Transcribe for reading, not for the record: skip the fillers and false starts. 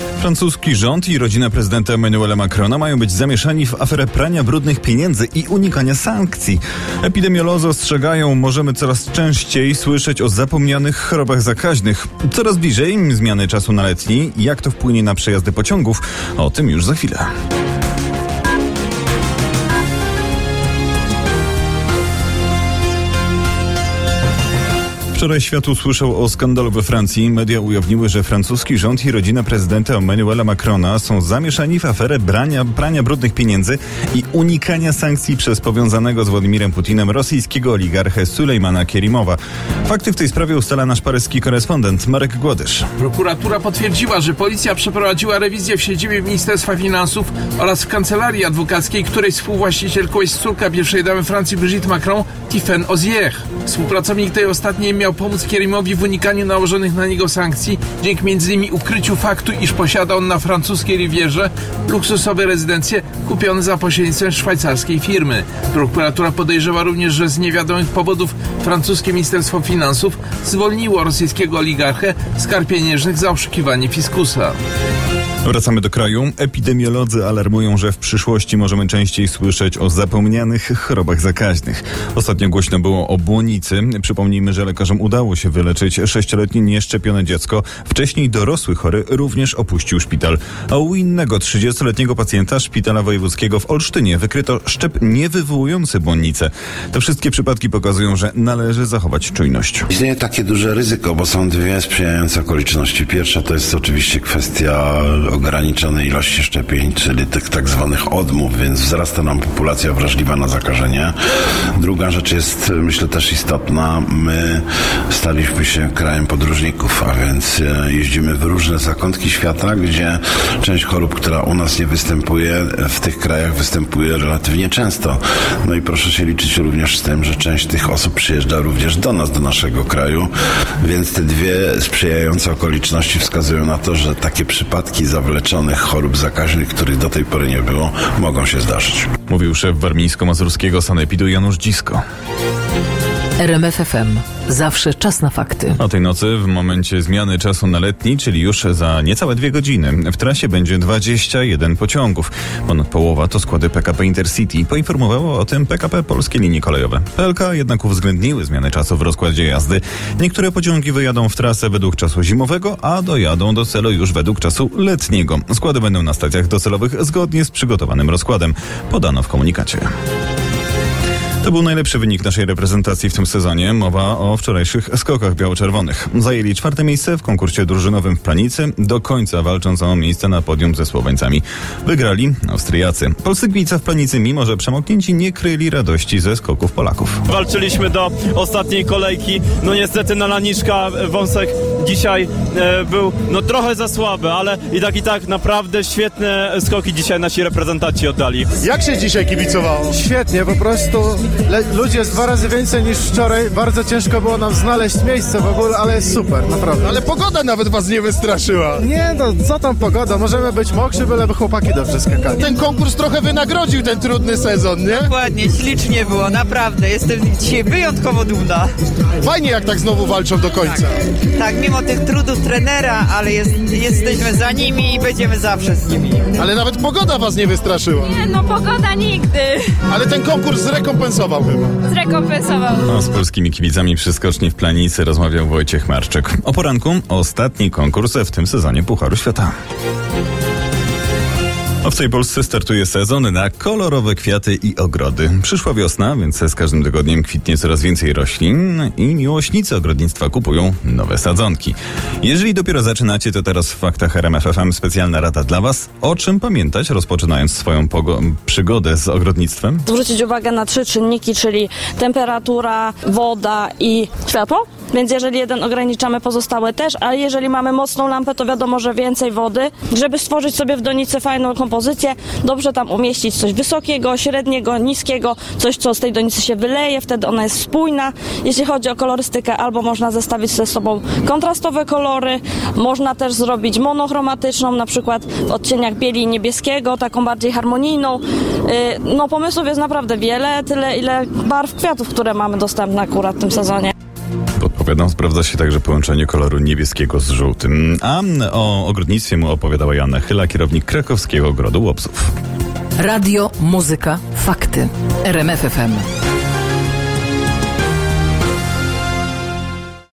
Francuski rząd i rodzina prezydenta Emmanuela Macrona mają być zamieszani w aferę prania brudnych pieniędzy i unikania sankcji. Epidemiolodzy ostrzegają, możemy coraz częściej słyszeć o zapomnianych chorobach zakaźnych. Coraz bliżej zmiany czasu na letni. Jak to wpłynie na przejazdy pociągów? O tym już za chwilę. Wczoraj świat usłyszał o skandalu we Francji. Media ujawniły, że francuski rząd i rodzina prezydenta Emmanuela Macrona są zamieszani w aferę prania brudnych pieniędzy i unikania sankcji przez powiązanego z Władimirem Putinem rosyjskiego oligarchę Sulejmana Kerimowa. Fakty w tej sprawie ustala nasz paryski korespondent Marek Głodysz. Prokuratura potwierdziła, że policja przeprowadziła rewizję w siedzibie Ministerstwa Finansów oraz w kancelarii adwokackiej, której współwłaścicielką jest córka pierwszej damy Francji Brigitte Macron, Tiffaine Ozier. Współpracownik tej ostatniej miał pomóc Kerimowi w unikaniu nałożonych na niego sankcji dzięki m.in. ukryciu faktu, iż posiada on na francuskiej Rivierze luksusowe rezydencje kupione za pośrednictwem szwajcarskiej firmy. Prokuratura podejrzewa również, że z niewiadomych powodów francuskie Ministerstwo Finansów zwolniło rosyjskiego oligarchę z kar pieniężnych za oszukiwanie fiskusa. Wracamy do kraju. Epidemiolodzy alarmują, że w przyszłości możemy częściej słyszeć o zapomnianych chorobach zakaźnych. Ostatnio głośno było o błonicy. Przypomnijmy, że lekarzom udało się wyleczyć 6-letnie nieszczepione dziecko. Wcześniej dorosły chory również opuścił szpital. A u innego 30-letniego pacjenta szpitala wojewódzkiego w Olsztynie wykryto szczep niewywołujący błonicę. Te wszystkie przypadki pokazują, że należy zachować czujność. Istnieje takie duże ryzyko, bo są dwie sprzyjające okoliczności. Pierwsza to jest oczywiście kwestia ograniczonej ilości szczepień, czyli tych tak zwanych odmów, więc wzrasta nam populacja wrażliwa na zakażenie. Druga rzecz jest, myślę, też istotna. My staliśmy się krajem podróżników, a więc jeździmy w różne zakątki świata, gdzie część chorób, która u nas nie występuje, w tych krajach występuje relatywnie często. No i proszę się liczyć również z tym, że część tych osób przyjeżdża również do nas, do naszego kraju, więc te dwie sprzyjające okoliczności wskazują na to, że takie przypadki zawleczonych chorób zakaźnych, których do tej pory nie było, mogą się zdarzyć. Mówił szef warmińsko-mazurskiego sanepidu Janusz Dzisko. RMF FM. Zawsze czas na fakty. O tej nocy, w momencie zmiany czasu na letni, czyli już za niecałe 2 godziny, w trasie będzie 21 pociągów. Ponad połowa to składy PKP Intercity. Poinformowało o tym PKP Polskie Linie Kolejowe. PLK jednak uwzględniły zmianę czasu w rozkładzie jazdy. Niektóre pociągi wyjadą w trasę według czasu zimowego, a dojadą do celu już według czasu letniego. Składy będą na stacjach docelowych zgodnie z przygotowanym rozkładem. Podano w komunikacie. To był najlepszy wynik naszej reprezentacji w tym sezonie. Mowa o wczorajszych skokach biało-czerwonych. Zajęli 4. miejsce w konkursie drużynowym w Planicy, do końca walcząc o miejsce na podium ze Słoweńcami. Wygrali Austriacy. Polscy kibice w Planicy, mimo że przemoknięci, nie kryli radości ze skoków Polaków. Walczyliśmy do ostatniej kolejki. No niestety na Laniczka wąsek dzisiaj był trochę za słaby, ale i tak naprawdę świetne skoki dzisiaj nasi reprezentanci oddali. Jak się dzisiaj kibicowało? Świetnie, po prostu ludzi jest 2 razy więcej niż wczoraj. Bardzo ciężko było nam znaleźć miejsce w ogóle, ale jest super, naprawdę. Ale pogoda nawet was nie wystraszyła. Nie, co tam pogoda? Możemy być mokrzy, byleby chłopaki dobrze skakali. Ten konkurs trochę wynagrodził ten trudny sezon, nie? Dokładnie, ślicznie było, naprawdę. Jestem dzisiaj wyjątkowo dumna. Fajnie, jak tak znowu walczą do końca. Tak, mimo tych trudów trenera, ale jesteśmy za nimi i będziemy zawsze z nimi. Ale nawet pogoda was nie wystraszyła. Nie, pogoda nigdy. Ale ten konkurs zrekompensował chyba. Zrekompensował. Z polskimi kibicami przy skoczni w Planicy rozmawiał Wojciech Marczek. O poranku ostatni konkurs w tym sezonie Pucharu Świata. W całej Polsce startuje sezon na kolorowe kwiaty i ogrody. Przyszła wiosna, więc z każdym tygodniem kwitnie coraz więcej roślin i miłośnicy ogrodnictwa kupują nowe sadzonki. Jeżeli dopiero zaczynacie, to teraz w faktach RMF FM specjalna rada dla Was. O czym pamiętać, rozpoczynając swoją przygodę z ogrodnictwem? Zwrócić uwagę na 3 czynniki, czyli temperatura, woda i światło. Więc jeżeli jeden ograniczamy, pozostałe też, ale jeżeli mamy mocną lampę, to wiadomo, że więcej wody. Żeby stworzyć sobie w donicy fajną kompozycję, dobrze tam umieścić coś wysokiego, średniego, niskiego, coś, co z tej donicy się wyleje, wtedy ona jest spójna. Jeśli chodzi o kolorystykę, albo można zestawić ze sobą kontrastowe kolory, można też zrobić monochromatyczną, na przykład w odcieniach bieli i niebieskiego, taką bardziej harmonijną. Pomysłów jest naprawdę wiele, tyle ile barw kwiatów, które mamy dostępne akurat w tym sezonie. Powiadam, sprawdza się także połączenie koloru niebieskiego z żółtym. A o ogrodnictwie mu opowiadała Joanna Chyla, kierownik Krakowskiego Ogrodu Łopsów. Radio, muzyka, fakty. RMF FM.